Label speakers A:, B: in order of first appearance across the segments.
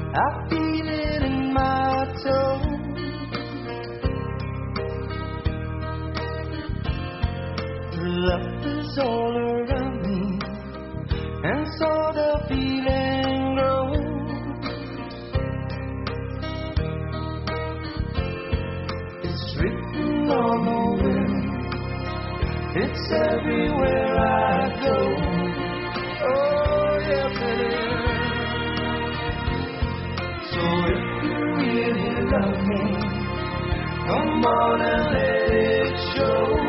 A: I feel it in my toes. Love is all around me, and so the feeling grows. It's written on the wind, it's everywhere I go. Oh, yes it is. So if you really love me, come on and let it show.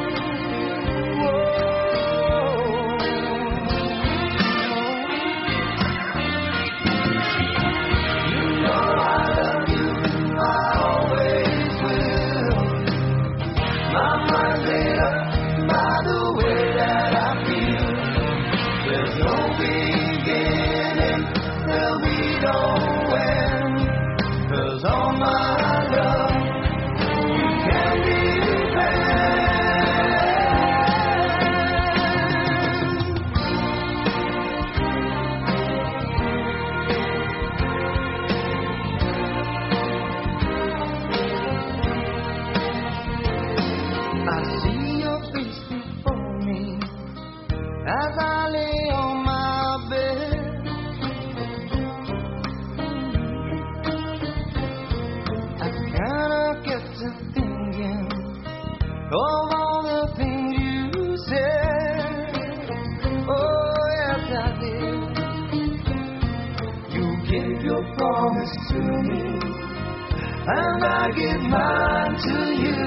A: Promise to me, and I give mine to you.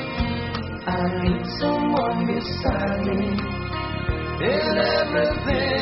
A: I need someone beside me in everything.